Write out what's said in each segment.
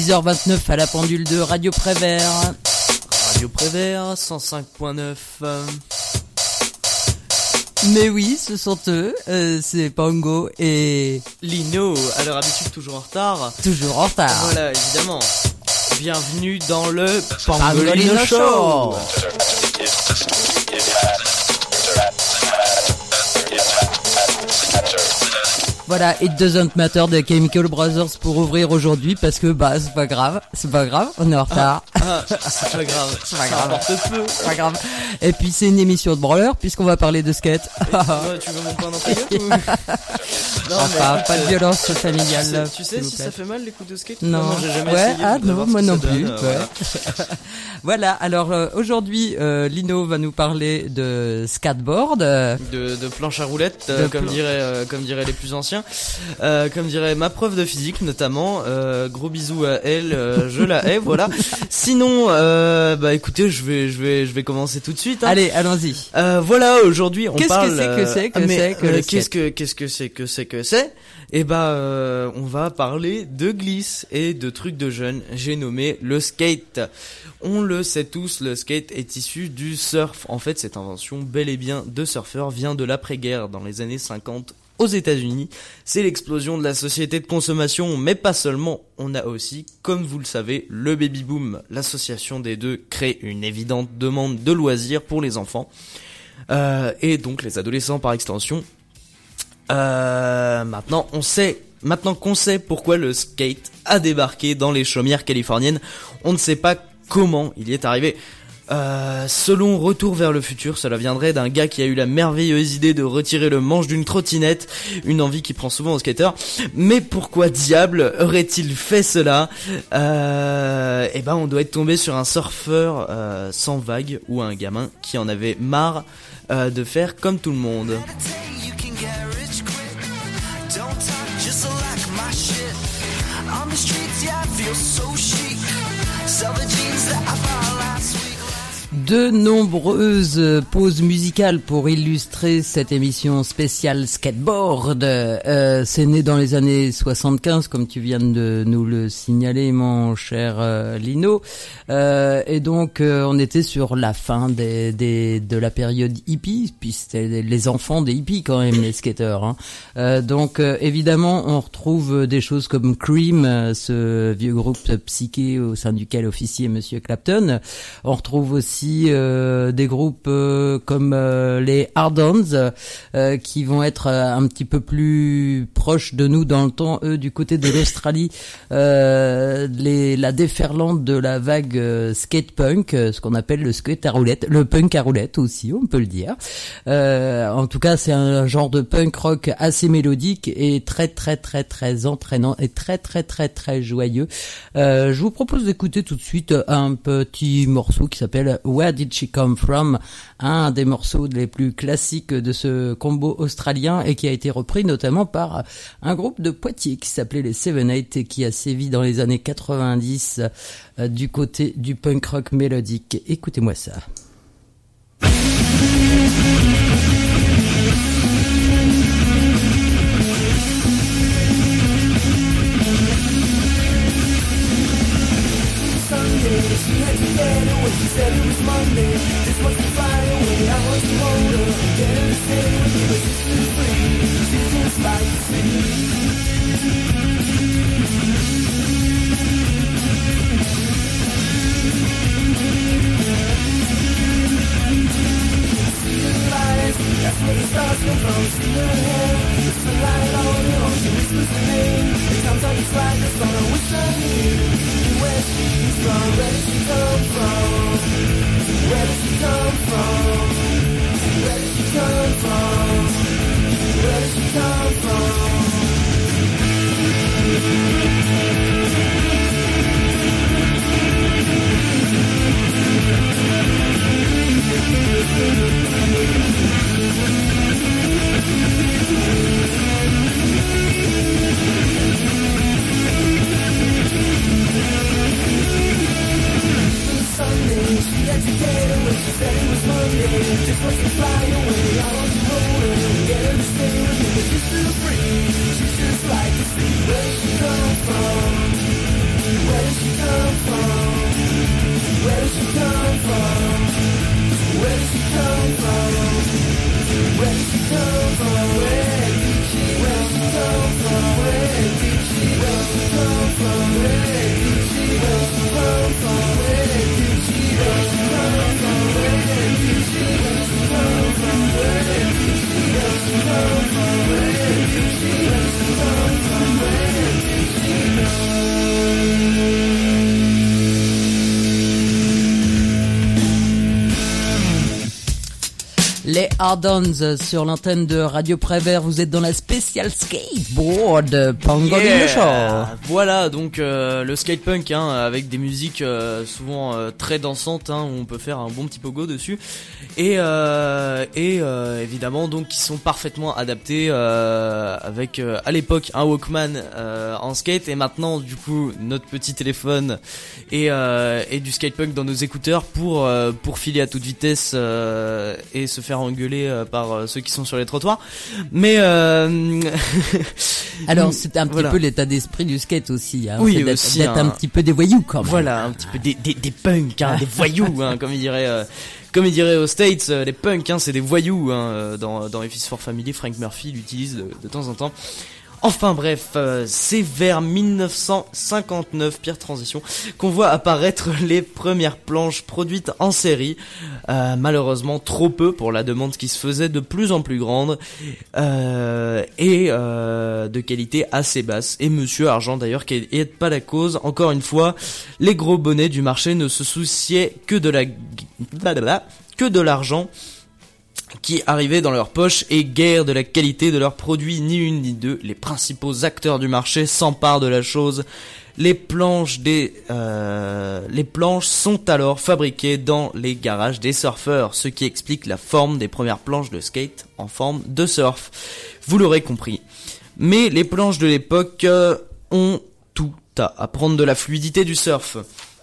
10h29 à la pendule de Radio Prévert. Radio Prévert, 105.9. Mais oui, ce sont eux, c'est Pongo et Lino, à leur habitude toujours en retard. Toujours en retard. Voilà, évidemment. Bienvenue dans le Pangolino Show. Voilà, It Doesn't Matter de Chemical Brothers pour ouvrir aujourd'hui parce que c'est pas grave, on est en retard. C'est pas grave, c'est pas grave. peu. C'est pas grave. Et puis c'est une émission de branleur puisqu'on va parler de skate. Tu veux mon pain dans ta gueule ou... Non, enfin, pas de violence familiale. Tu sais si ça fait mal les coups de skate? Non, j'ai jamais essayé. Non, moi non plus. Voilà. Voilà, alors aujourd'hui, Lino va nous parler de skateboard. De planche à roulettes, comme diraient les plus anciens. Comme dirait ma prof de physique notamment. Gros bisous à elle, je la hais, voilà. Sinon, écoutez, je vais commencer tout de suite. Hein. Allez, allons-y. Voilà, aujourd'hui on parle. Qu'est-ce que c'est? Eh on va parler de glisse et de trucs de jeunes. J'ai nommé le skate. On le sait tous, le skate est issu du surf. En fait, cette invention bel et bien de surfeurs vient de l'après-guerre dans les années 50 aux États-Unis. C'est l'explosion de la société de consommation, mais pas seulement. On a aussi, comme vous le savez, le baby boom. L'association des deux crée une évidente demande de loisirs pour les enfants. Et donc les adolescents par extension. Maintenant qu'on sait pourquoi le skate a débarqué dans les chaumières californiennes, on ne sait pas comment il y est arrivé. Selon Retour vers le futur, cela viendrait d'un gars qui a eu la merveilleuse idée de retirer le manche d'une trottinette, une envie qui prend souvent aux skateurs. Mais pourquoi diable aurait-il fait cela? On doit être tombé sur un surfeur sans vague ou un gamin qui en avait marre de faire comme tout le monde. De nombreuses pauses musicales pour illustrer cette émission spéciale skateboard. C'est né dans les années 75, comme tu viens de nous le signaler, mon cher Lino. Et donc, on était sur la fin de la période hippie, puis c'était les enfants des hippies quand même, les skateurs. Hein. Donc, évidemment, on retrouve des choses comme Cream, ce vieux groupe psyché au sein duquel officiait Monsieur Clapton. On retrouve aussi des groupes comme les Hard-Ons qui vont être un petit peu plus proches de nous dans le temps, eux du côté de l'Australie, la déferlante de la vague skate punk, ce qu'on appelle le skate à roulette, le punk à roulette aussi, on peut le dire. En tout cas, c'est un genre de punk rock assez mélodique et très très très très entraînant et très très très très joyeux. Je vous propose d'écouter tout de suite un petit morceau qui s'appelle Where Did She Come From, un des morceaux les plus classiques de ce combo australien et qui a été repris notamment par un groupe de Poitiers qui s'appelait les 7-8 et qui a sévi dans les années 90 du côté du punk rock mélodique. Écoutez-moi ça. She had to get away, she said it was Monday. This was the final way, I was the older. Get her to stay with me, but she's still free. She's just like the sea. See the lights, that's where the stars come from. See her hair, it's the light on her own. She whispers her name, it comes on the slide, that's all I wish I knew. Where she's from, where does she come from? Where does she come from? Where does she come from? Where does she come from? Sunday, she had to get away. She said it was Monday. Just wants to fly away. I want to hold her, get her to stay with me, but she's still free. She's just like the sea. Where does she come from? Where does she Les Hard-Ons sur l'antenne de Radio Prévert. Vous êtes dans la spéciale skateboard Pangolin Show. Voilà, donc le skatepunk avec des musiques souvent très dansantes où on peut faire un bon petit pogo dessus et évidemment donc qui sont parfaitement adaptés avec à l'époque un Walkman en skate et maintenant du coup notre petit téléphone et du skatepunk dans nos écouteurs pour filer à toute vitesse et se faire engueuler par ceux qui sont sur les trottoirs. Mais alors c'est un petit voilà. peu l'état d'esprit du skate aussi. Oui, c'est aussi, d'être un petit peu des voyous quand même. Voilà, un petit peu des punks, des voyous, comme il dirait aux States, les punks, c'est des voyous. Dans F is for Family, Frank Murphy l'utilise de temps en temps. Enfin bref, c'est vers 1959, pire transition, qu'on voit apparaître les premières planches produites en série. Malheureusement trop peu pour la demande qui se faisait de plus en plus grande et de qualité assez basse. Et Monsieur Argent d'ailleurs qui est pas la cause. Encore une fois, les gros bonnets du marché ne se souciaient que de l'argent qui arrivait dans leur poche et guère de la qualité de leurs produits, ni une ni deux. Les principaux acteurs du marché s'emparent de la chose. Les planches sont alors fabriquées dans les garages des surfeurs, ce qui explique la forme des premières planches de skate en forme de surf. Vous l'aurez compris. Mais les planches de l'époque ont tout à apprendre de la fluidité du surf.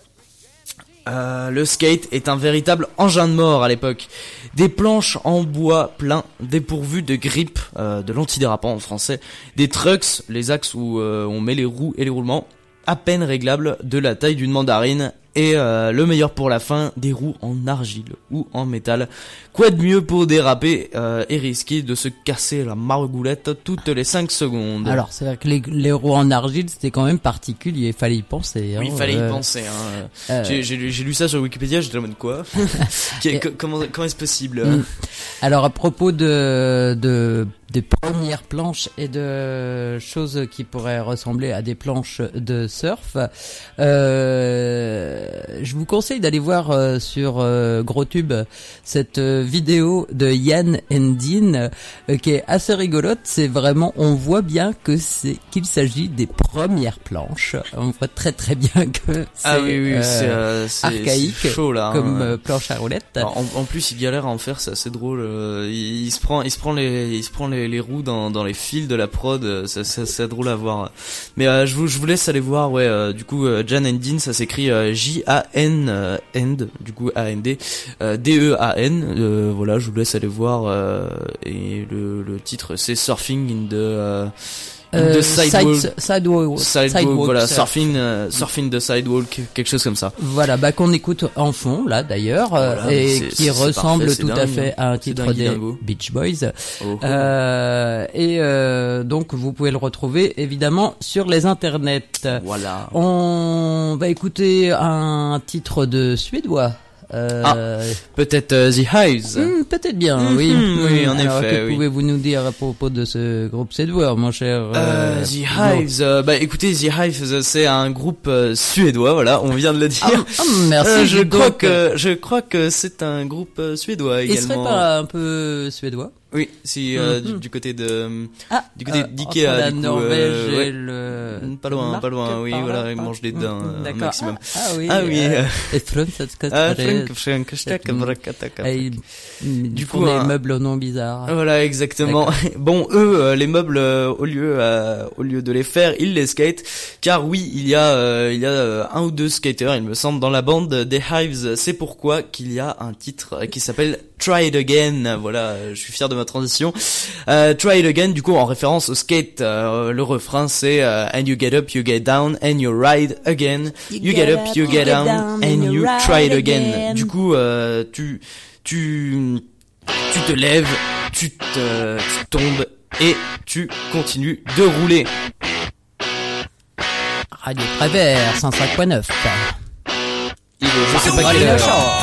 Le skate est un véritable engin de mort à l'époque. Des planches en bois plein, dépourvues de grippe, de l'antidérapant en français, des trucks, les axes où on met les roues et les roulements, à peine réglables, de la taille d'une mandarine, et le meilleur pour la fin, des roues en argile ou en métal. Quoi de mieux pour déraper et risquer de se casser la margoulette toutes les 5 secondes. Alors c'est vrai que les roues en argile c'était quand même particulier, il fallait y penser. Oui, il fallait y penser. J'ai lu ça sur Wikipédia, j'étais en mode quoi comment est-ce possible Alors à propos de premières planches et de choses qui pourraient ressembler à des planches de surf, je vous conseille d'aller voir sur GrosTube cette vidéo de Yann Endin qui est assez rigolote. C'est vraiment, on voit bien qu'il s'agit des premières planches. On voit très très bien que c'est archaïque, c'est chaud, là, comme planche à roulettes. En plus, il galère à en faire, c'est assez drôle. Il se prend les roues dans les fils de la prod. C'est drôle à voir. Mais je vous laisse aller voir. Du coup, Jan Endin, ça s'écrit Jan End, du coup A-N-D, D-E-A-N. Voilà, je vous laisse aller voir. Et le titre, c'est Surfing in the Sidewalk, voilà, surfing the sidewalk, quelque chose comme ça. Voilà, qu'on écoute en fond là d'ailleurs, voilà, et qui ressemble parfait, tout dingue, à fait à un titre des dingo. Beach Boys. Oh. Donc vous pouvez le retrouver évidemment sur les internets. Voilà. On va écouter un titre de suédois. Peut-être The Hives. Peut-être bien, oui. Oui, en Alors, effet. que pouvez-vous nous dire à propos de ce groupe suédois, mon cher The Hives. Écoutez, The Hives, c'est un groupe suédois. Voilà, on vient de le dire. Merci. Je crois que c'est un groupe suédois également. Il serait pas un peu suédois? Oui, si du côté de d'Ikea, la du coup, Norvège ouais. et le pas loin, oui, voilà, ils mangent des dents un maximum. Ah oui. Et du coup, les meubles aux noms bizarres. Voilà, exactement. Bon, eux, les meubles, au lieu de les faire, ils les skatent. Car oui, il y a un ou deux skaters, il me semble, dans la bande des Hives. C'est pourquoi qu'il y a un titre qui s'appelle Try It Again. Voilà, je suis fier de ma transition. Try It Again, du coup, en référence au skate, le refrain c'est and you get up, you get down, and you ride again. You get up, you get down, and you try it again. Du coup, tu te lèves, tu tombes et tu continues de rouler. Radio Prévert 105.9. Je sais pas quelle heure.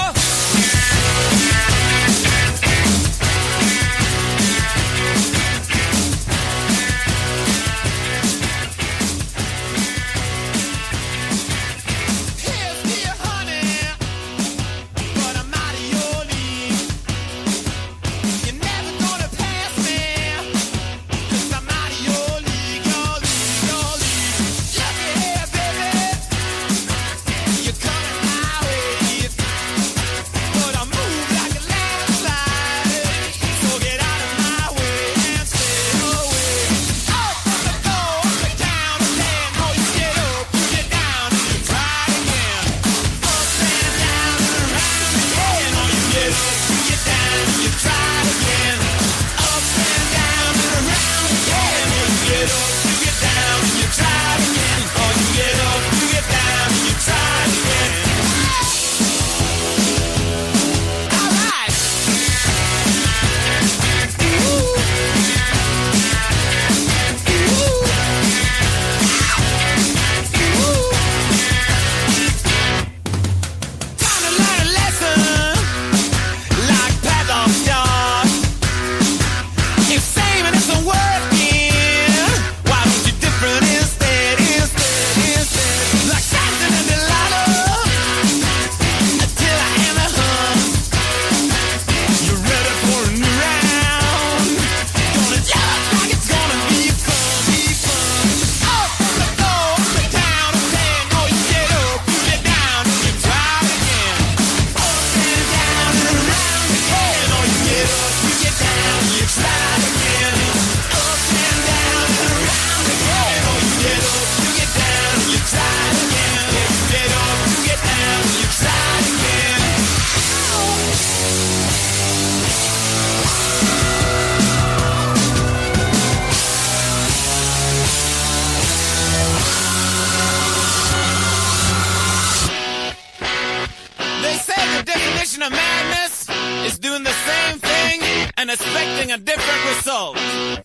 say the definition of madness is doing the same thing and expecting a different result.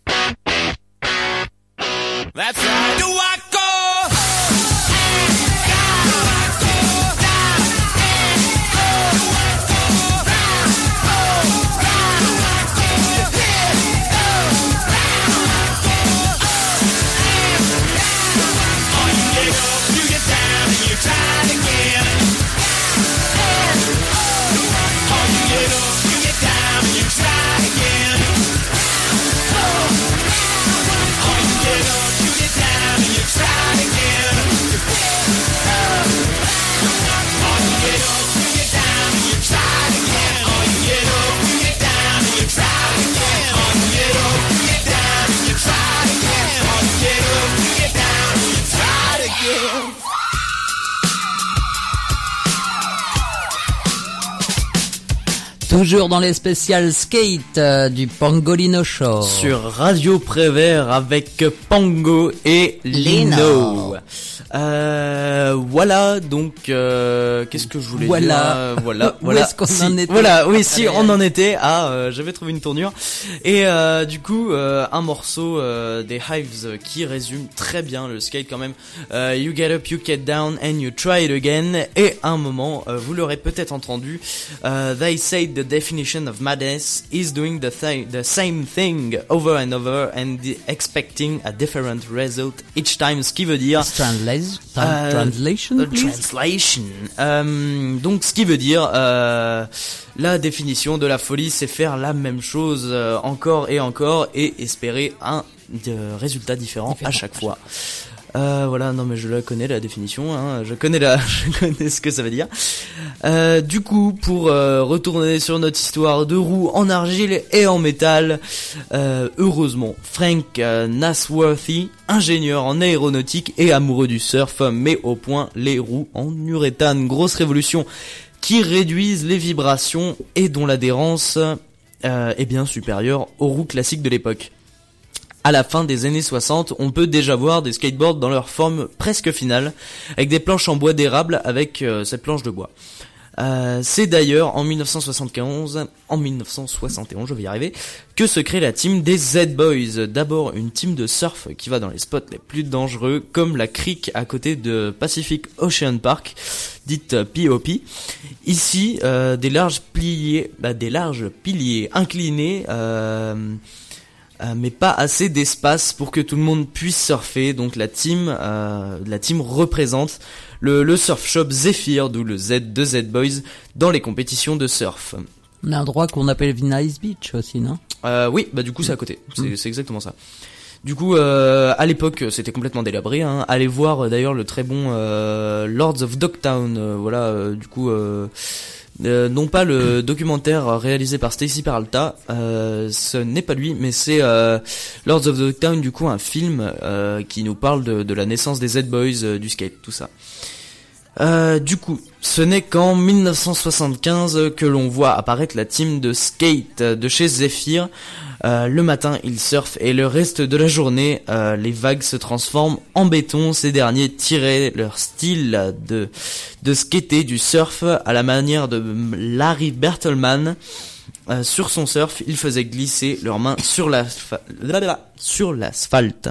That's right. Do I go? Toujours dans les spéciales skate du Pangolino Show. Sur Radio Prévert avec Pango et Lino. Voilà, donc qu'est-ce que je voulais dire Voilà. Où est-ce qu'on en était? Voilà, oui, si on en était. J'avais trouvé une tournure. Et du coup, un morceau des Hives qui résume très bien le skate quand même. You get up, you get down, and you try it again. Et à un moment, vous l'aurez peut-être entendu. They say the definition of madness is doing the same thing over and over and expecting a different result each time. Ce qui veut dire translation, please? Translation. Donc ce qui veut dire la définition de la folie, c'est faire la même chose encore et encore et espérer un résultat différent à chaque fois. Voilà, non mais je la connais la définition, hein, je connais ce que ça veut dire. Du coup, pour retourner sur notre histoire de roues en argile et en métal, heureusement, Frank Nasworthy, ingénieur en aéronautique et amoureux du surf, met au point les roues en uréthane. Grosse révolution qui réduisent les vibrations et dont l'adhérence est bien supérieure aux roues classiques de l'époque. À la fin des années 60, on peut déjà voir des skateboards dans leur forme presque finale, avec des planches en bois d'érable avec cette planche de bois. C'est d'ailleurs en 1971, je vais y arriver, que se crée la team des Z-Boys. D'abord une team de surf qui va dans les spots les plus dangereux, comme la crique à côté de Pacific Ocean Park, dite POP. Ici, des larges piliers inclinés, mais pas assez d'espace pour que tout le monde puisse surfer. Donc la team représente le surf shop Zephyr, d'où le Z de Z-Boys, dans les compétitions de surf. On a un endroit qu'on appelle Venice Beach aussi, non? Oui, bah du coup c'est à côté, c'est exactement ça. Du coup, à l'époque, c'était complètement délabré. Hein. Allez voir d'ailleurs le très bon Lords of Dogtown. Du coup, non pas le documentaire réalisé par Stacy Peralta, ce n'est pas lui, mais c'est Lords of Dogtown, du coup un film qui nous parle de la naissance des Z-Boys, du skate, tout ça. Du coup, ce n'est qu'en 1975 que l'on voit apparaître la team de skate de chez Zephyr. Le matin, ils surfent et le reste de la journée, les vagues se transforment en béton. Ces derniers tiraient leur style de skater du surf à la manière de Larry Bertelsmann. Sur son surf, ils faisaient glisser leurs mains sur l'asphalte.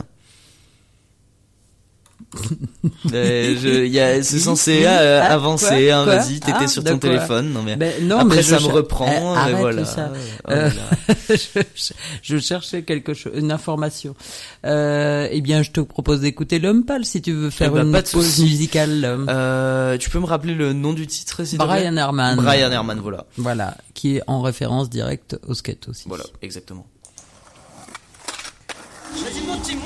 C'est censé avancer, quoi, hein, vas-y, t'étais sur ton téléphone. Non mais, non, après mais ça me reprend. Arrête voilà. tout ça. Voilà. Je cherchais quelque chose, une information. Eh bien, je te propose d'écouter L'Homme Pâle si tu veux faire une pas de pause souci. musicale. Tu peux me rappeler le nom du titre, s'il te plaît? Brian Herman. Brian Herman, voilà. Voilà, qui est en référence directe au skate aussi. Voilà, exactement. Vas-y, mon team.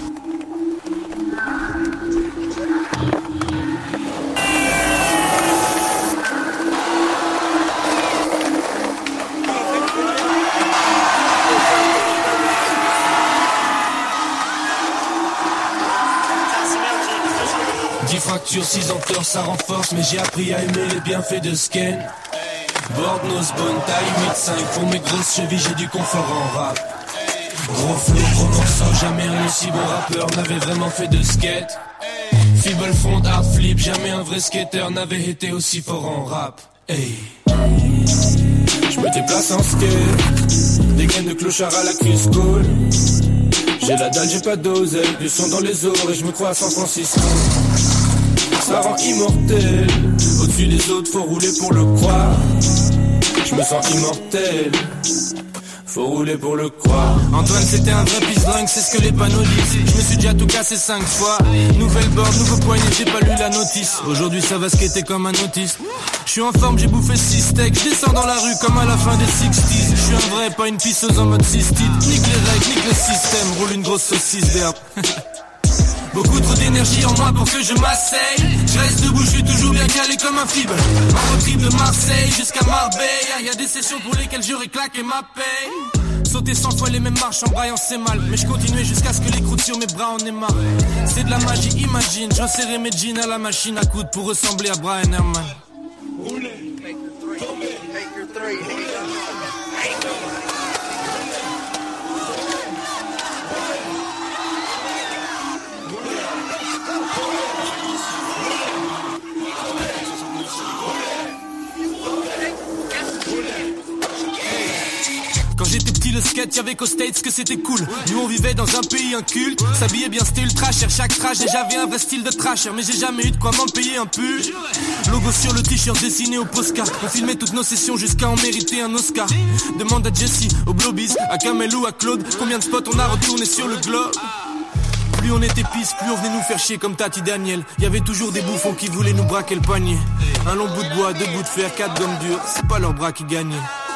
Fracture, 6 ans tort, ça renforce, mais j'ai appris à aimer les bienfaits de skate. Board, nose, bonne taille, 8-5, pour mes grosses chevilles, j'ai du confort en rap. Gros flow, gros morceau, jamais un aussi bon rappeur n'avait vraiment fait de skate. Feeble front, hard flip, jamais un vrai skater n'avait été aussi fort en rap. Hey. Je me déplace en skate, des gaines de clochard à la Crisco. J'ai la dalle, j'ai pas d'oseille, du son dans les oreilles, je me crois à San Francisco. Ça rend immortel, au-dessus des autres, faut rouler pour le croire. Je me sens immortel, faut rouler pour le croire. Antoine c'était un vrai pisse-dingue, c'est ce que les panneaux disent. Je me suis déjà tout cassé 5 fois. Nouvelle board, nouveau poignet, j'ai pas lu la notice. Aujourd'hui ça va skater comme un autiste. Je suis en forme, j'ai bouffé 6 steaks. Je descends dans la rue comme à la fin des 60s. Je suis un vrai, pas une pisseuse en mode cystite. Nique les règles, nique le système, roule une grosse saucisse d'herbe. Beaucoup trop d'énergie en moi pour que je m'asseye. Je reste debout, je suis toujours bien calé comme un fibre. En road trip de Marseille jusqu'à Marbella. Y'a des sessions pour lesquelles j'aurais claqué ma paye. Sauter 100 fois les mêmes marches en braillant c'est mal. Mais je continuais jusqu'à ce que les croûtes sur mes bras en aient marre. C'est de la magie, imagine. Je resserrais mes jeans à la machine à coudre pour ressembler à Brian Herman. Quand j'étais petit le skate y'avait qu'aux States que c'était cool. Nous on vivait dans un pays inculte. S'habiller bien c'était ultra cher chaque trash. Et j'avais un vrai style de trasher. Mais j'ai jamais eu de quoi m'en payer un pull. Logo sur le t-shirt dessiné au postcard. On filmait toutes nos sessions jusqu'à en mériter un Oscar. Demande à Jessie, au Blobies, à Kamel ou à Claude. Combien de spots on a retourné sur le globe. Plus on était pisse, plus on venait nous faire chier comme Tati Daniel. Y'avait toujours des bouffons qui voulaient nous braquer le poignet. Un long bout de bois, 2 bouts de fer, 4 gommes dures. C'est pas leur bras qui gagnaient.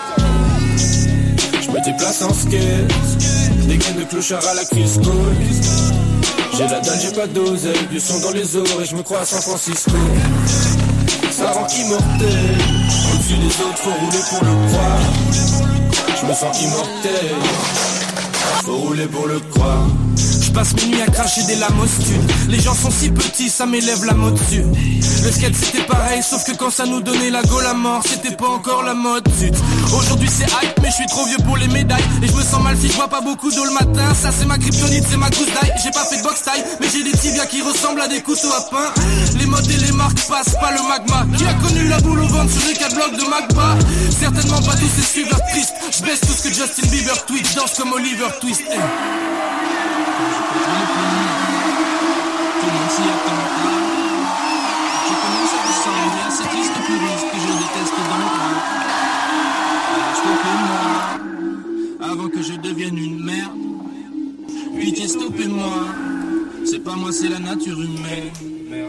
Je me déplace en skate, des gaines de clochard à la Crisco. J'ai la dalle, j'ai pas d'oseille, du son dans les oreilles, je me crois à San Francisco. Ça rend immortel, au-dessus des autres, faut rouler pour le croire. Je me sens immortel, faut rouler pour le croire. Je passe mes nuits à cracher des lamostudes. Les gens sont si petits, ça m'élève la mode dessus. Le skate c'était pareil, sauf que quand ça nous donnait la gaule à mort, c'était pas encore la mode, zut. Aujourd'hui c'est hype, mais je suis trop vieux pour les médailles. Et je me sens mal si je vois pas beaucoup d'eau le matin. Ça c'est ma kryptonite, c'est ma gousse d'ail. J'ai pas fait de box taille, mais j'ai des tibias qui ressemblent à des couteaux à pain. Les modes et les marques passent pas le magma. Qui a connu la boule au ventre sur les 4 blocs de Magma? Certainement pas tous ces suiveurs tristes. Je baisse tout ce que Justin Bieber tweet, je danse comme Oliver Twist. Je commence à ressembler à cette liste puriste que je déteste dans le stoppez-moi, avant que je devienne une merde. Pitié, stoppez-moi, c'est pas moi, c'est la nature humaine. Merde.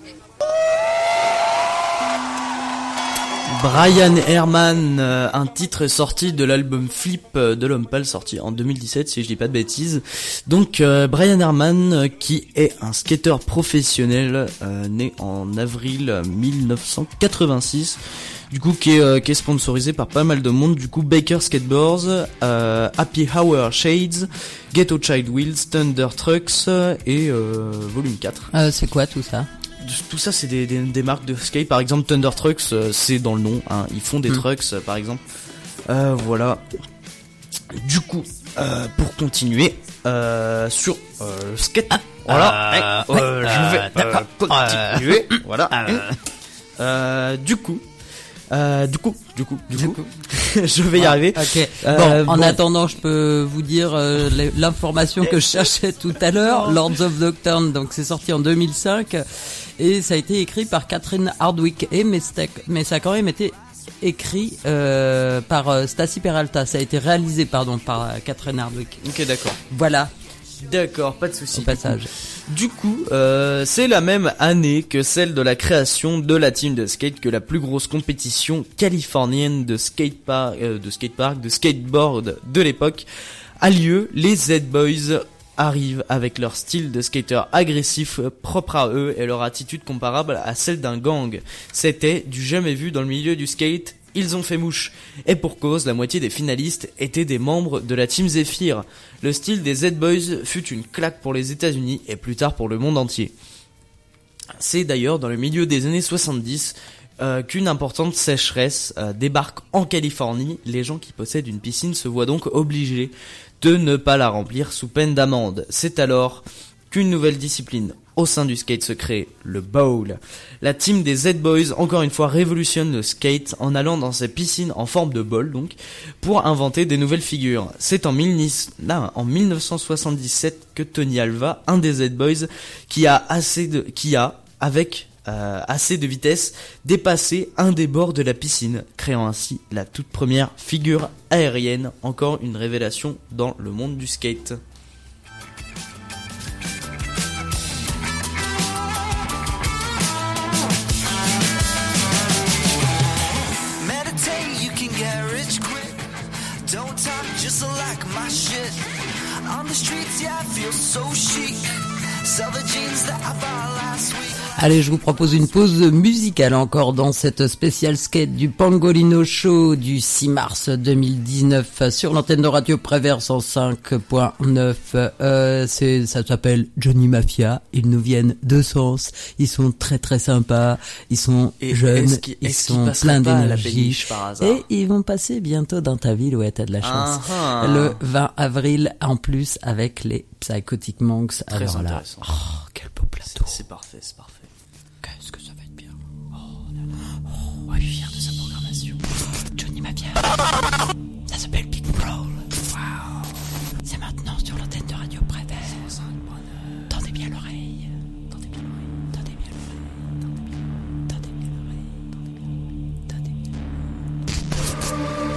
Brian Herman, un titre sorti de l'album Flip de l'Homme Pâle, sorti en 2017 si je dis pas de bêtises. Donc Brian Herman qui est un skateur professionnel né en avril 1986. Du coup qui est sponsorisé par pas mal de monde, du coup Baker Skateboards, Happy Hour Shades, Ghetto Child Wheels, Thunder Trucks et Volume 4. C'est quoi tout ça? Tout ça c'est des marques de skate, par exemple Thunder Trucks, c'est dans le nom, hein. Ils font des trucks par exemple. Voilà. Du coup, pour continuer sur le skate, voilà, je vais continuer, voilà. Du coup, je vais y arriver. Ok. En attendant, je peux vous dire l'information que je cherchais tout à l'heure. Lords of Dogtown, donc c'est sorti en 2005 et ça a été écrit par Catherine Hardwicke mais ça a quand même été écrit par Stacy Peralta. Ça a été réalisé par Catherine Hardwicke. Ok, d'accord. Voilà. D'accord, pas de souci. Au passage. Du coup, c'est la même année que celle de la création de la team de skate que la plus grosse compétition californienne de skatepark, de skateboard de l'époque a lieu. Les Z-Boys arrivent avec leur style de skater agressif propre à eux et leur attitude comparable à celle d'un gang. C'était du jamais vu dans le milieu du skate. Ils ont fait mouche. Et pour cause, la moitié des finalistes étaient des membres de la team Zephyr. Le style des Z-Boys fut une claque pour les États-Unis et plus tard pour le monde entier. C'est d'ailleurs dans le milieu des années 70 qu'une importante sécheresse débarque en Californie. Les gens qui possèdent une piscine se voient donc obligés de ne pas la remplir sous peine d'amende. C'est alors qu'une nouvelle discipline au sein du skate se crée, le bowl. La team des Z-Boys, encore une fois, révolutionne le skate en allant dans ces piscines en forme de bol, donc, pour inventer des nouvelles figures. C'est en 1977 que Tony Alva, un des Z-Boys, avec assez de vitesse, dépassé un des bords de la piscine, créant ainsi la toute première figure aérienne, encore une révélation dans le monde du skate. Meditate, you can get rich quick. Don't talk, just like my shit. On the streets, yeah, I feel so chic. Sell the jeans that I bought last week. Allez, je vous propose une pause musicale encore dans cette spéciale skate du Pangolino Show du 6 mars 2019 sur l'antenne de Radio Prévert 105.9. Ça s'appelle Johnny Mafia. Ils nous viennent de Sens. Ils sont très très sympas. Ils sont jeunes. Ils sont pleins d'énergie. Et ils vont passer bientôt dans ta ville. Ouais, t'as de la chance. Le 20 avril en plus avec les Psychotic Monks. Très Alors là, intéressant. oh, quel beau plateau. C'est parfait, c'est parfait. Qu'est-ce que ça va être bien. On va lui faire de sa programmation. Johnny Mafia. Ça s'appelle Big Brawl. Waouh. C'est maintenant sur l'antenne de Radio Prévert. Tendez bien l'oreille. Tendez bien l'oreille. Tendez bien l'oreille. Tendez bien l'oreille. Tendez bien l'oreille.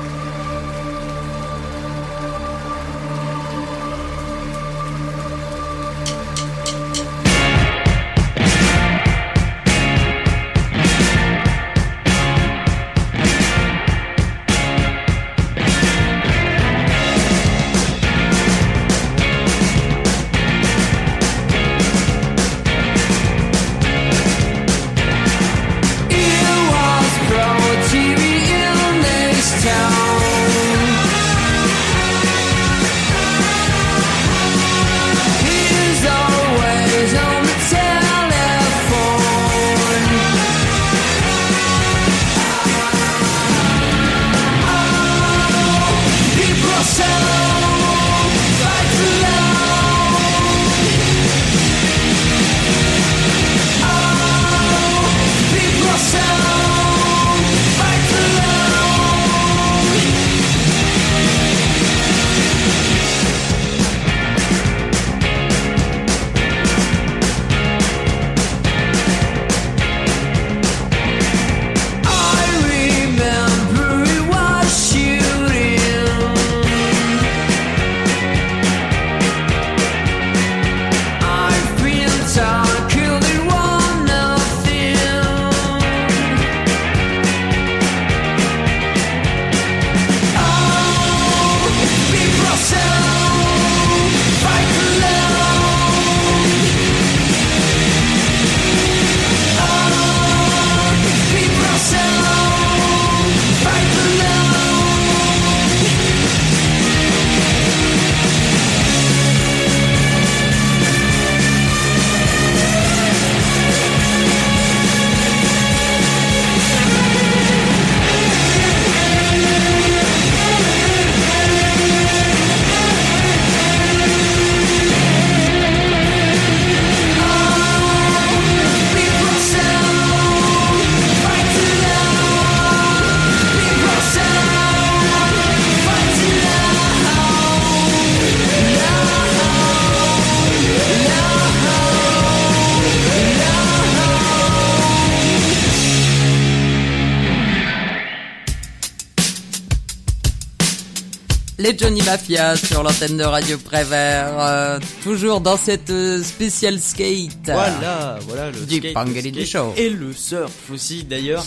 Les Johnny Mafia sur l'antenne de Radio Prévert, toujours dans cette spéciale skate. Voilà le du skate, Pangolino Show. Et le surf aussi, d'ailleurs,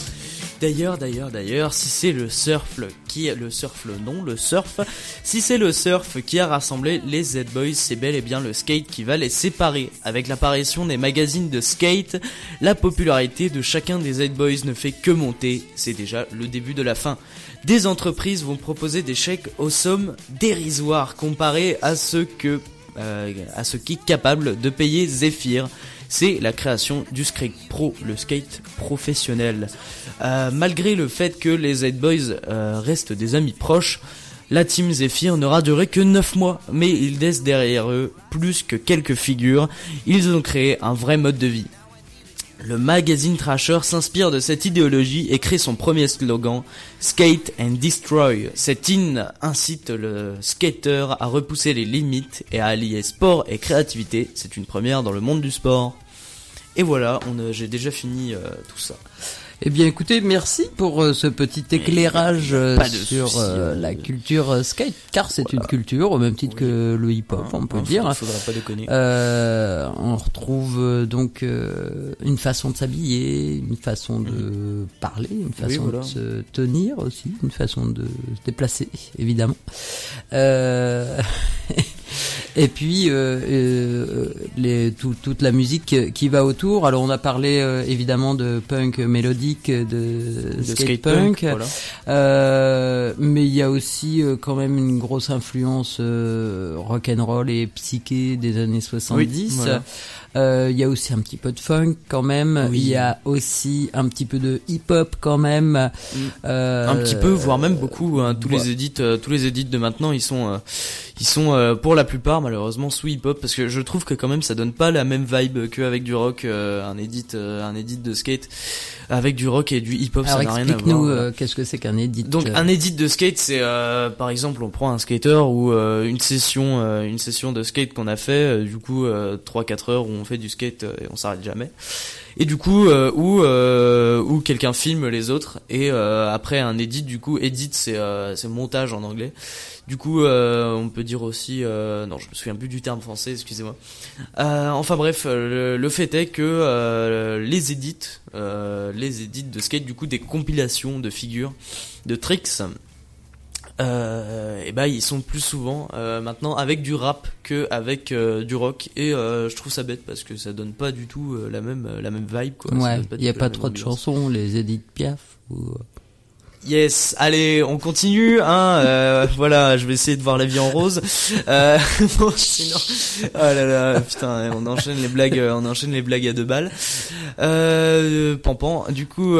si c'est le surf si c'est le surf qui a rassemblé les Z-Boys, c'est bel et bien le skate qui va les séparer. Avec l'apparition des magazines de skate, la popularité de chacun des Z-Boys ne fait que monter, c'est déjà le début de la fin. Des entreprises vont proposer des chèques aux sommes dérisoires comparées à ce qui est capable de payer Zephyr. C'est la création du skate pro, le skate professionnel. Malgré le fait que les Z-Boys restent des amis proches, La team Zephyr n'aura duré que 9 mois, mais ils laissent derrière eux plus que quelques figures, ils ont créé un vrai mode de vie. Le magazine Thrasher s'inspire de cette idéologie et crée son premier slogan « Skate and Destroy ». Cet hymne incite le skater à repousser les limites et à allier sport et créativité. C'est une première dans le monde du sport. Et voilà, j'ai déjà fini tout ça. Eh bien écoutez, merci pour ce petit éclairage sur la culture skate, car c'est une culture au même titre que le hip-hop, on peut dire. Faudra pas déconner. On retrouve donc une façon de s'habiller, une façon de parler, une façon de se tenir aussi, une façon de se déplacer, évidemment. Et puis toute la musique qui va autour. Alors on a parlé évidemment de punk mélodique, de skate punk, voilà. Mais il y a aussi quand même une grosse influence rock and roll et psyché des années 70. Oui, voilà. Il y a aussi un petit peu de funk quand même. Oui. Il y a aussi un petit peu de hip-hop quand même. Un petit peu, voire même beaucoup. Hein, tous les edits de maintenant, ils sont pour la plupart malheureusement sous hip-hop, parce que je trouve que quand même ça donne pas la même vibe qu'avec du rock. Un edit de skate avec du rock et du hip-hop, alors ça n'a rien à voir. Explique-nous qu'est-ce que c'est qu'un edit. Donc un edit de skate, c'est par exemple on prend un skater ou une session de skate qu'on a fait, du coup 3-4 heures où on fait du skate et on s'arrête jamais. Et du coup où quelqu'un filme les autres et après un edit, du coup edit c'est montage en anglais. Du coup on peut dire aussi non, je me souviens plus du terme français, excusez-moi. Enfin bref, le fait est que les edits de skate, du coup des compilations de figures, de tricks, et ben ils sont plus souvent maintenant avec du rap que avec du rock, et je trouve ça bête parce que ça donne pas du tout la même vibe, quoi. Ouais, il y a pas trop de chansons, les edits Piaf ou Yes, allez, on continue, hein. Voilà, je vais essayer de voir la vie en rose. Bon, sinon, oh là là, putain, on enchaîne les blagues à 2 balles. Pampan, du coup,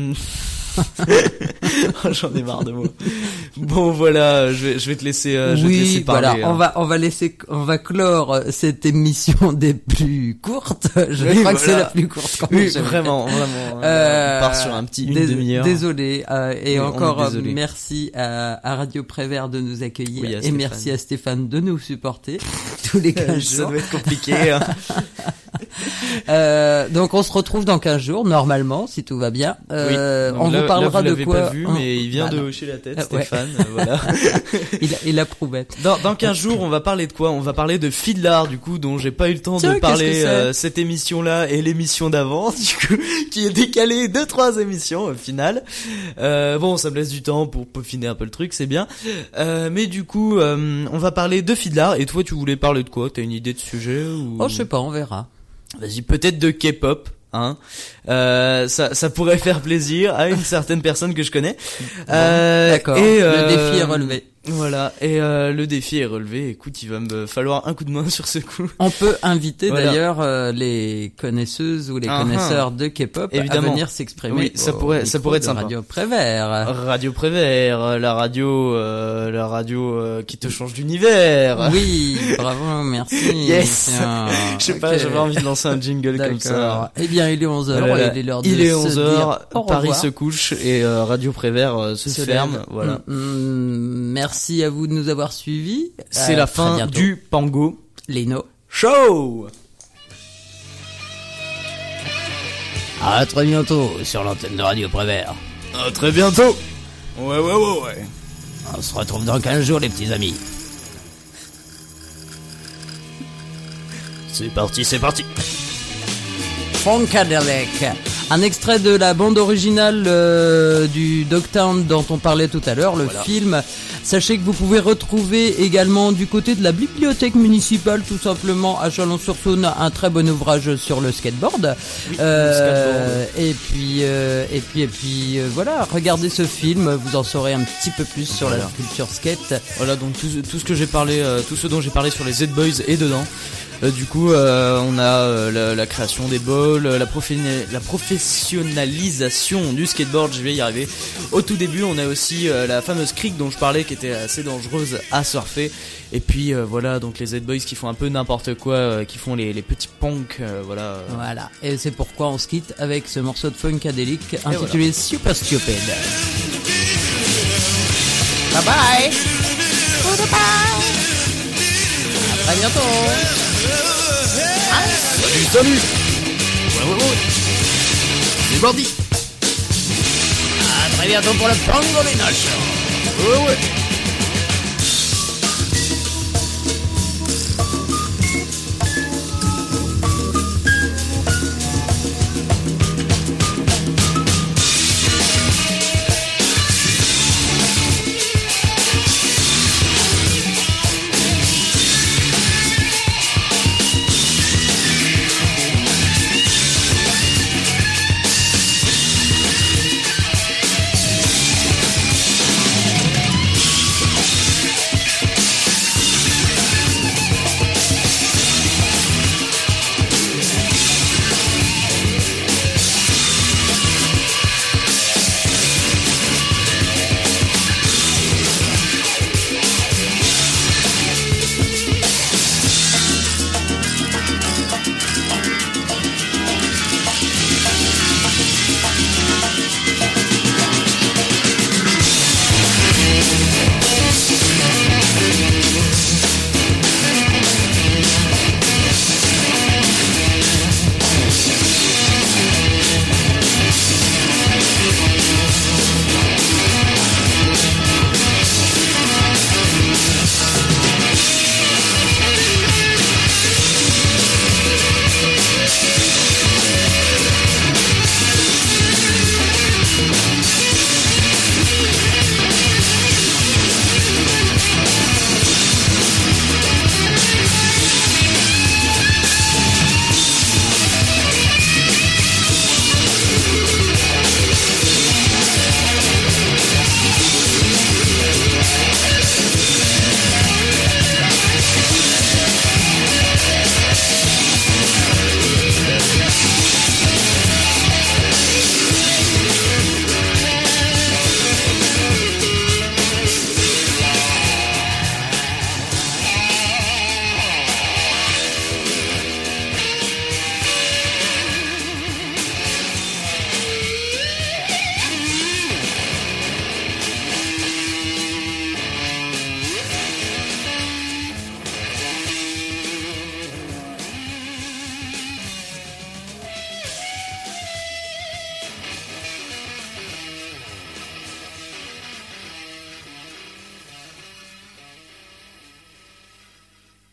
oh, j'en ai marre de moi. Bon, voilà, je vais te laisser, je vais te laisser parler. Voilà, on va clore cette émission des plus courtes. Je crois que c'est la plus courte. Oui, vraiment. On part sur une demi-heure. Désolé, et encore merci à Radio Prévert de nous accueillir, et merci à Stéphane de nous supporter tous les 15 jours. Ça doit être compliqué, hein. Donc on se retrouve dans 15 jours normalement, si tout va bien. Oui. On vous parlera de quoi. Pas vu, mais il vient de hocher la tête, Stéphane. Voilà. il approuvait. Dans 15 jours, on va parler de quoi? On va parler de Fiddler, du coup, dont j'ai pas eu le temps de parler cette émission-là et l'émission d'avant, du coup, qui est décalée 2-3 émissions au final. Bon, ça me laisse du temps pour peaufiner un peu le truc, c'est bien. Mais du coup, on va parler de Fiddler. Et toi, tu voulais parler de quoi? T'as une idée de sujet ou... Oh, je sais pas, on verra. Vas-y, peut-être de K-pop, hein. Ça pourrait faire plaisir à une certaine personne que je connais. D'accord. Et le défi est relevé. Voilà, et le défi est relevé. Écoute, il va me falloir un coup de main sur ce coup. On peut inviter d'ailleurs les connaisseuses ou les connaisseurs de K-pop à venir s'exprimer. Oui, ça pourrait être sympa. Radio Prévert. Radio Prévert, la radio qui te change d'univers. Oui, bravo, merci. Yes. Je sais pas, j'avais envie de lancer un jingle comme ça. Eh bien, il est 11h, voilà. Il est l'heure de il est 11h, se dire au revoir. Paris se couche et Radio Prévert se ferme. Voilà. Merci à vous de nous avoir suivis. C'est la fin du Pango Leno Show. À très bientôt sur l'antenne de Radio Prévert. À très bientôt. Ouais. On se retrouve dans 15 jours, les petits amis. C'est parti. Funkadelic. Un extrait de la bande originale du Dogtown dont on parlait tout à l'heure, le film. Sachez que vous pouvez retrouver également du côté de la bibliothèque municipale, tout simplement à Chalon-sur-Saône, un très bon ouvrage sur le skateboard. Oui, le skateboard. Et puis voilà, regardez ce film, vous en saurez un petit peu plus sur la culture skate. Voilà, donc tout ce que j'ai parlé, tout ce dont j'ai parlé sur les Z-Boys est dedans. Du coup, on a la création des balls, la professionnalisation du skateboard, je vais y arriver. Au tout début, on a aussi la fameuse creek dont je parlais, qui était assez dangereuse à surfer. Et puis voilà, donc les Z-Boys qui font un peu n'importe quoi, qui font les petits punks, voilà. Voilà, et c'est pourquoi on se quitte avec ce morceau de funkadélique intitulé Super Stupid. Bye bye. À très bientôt. Salut. Ouais. C'est Bordy. À très bientôt pour le Pango Ménage. Ouais.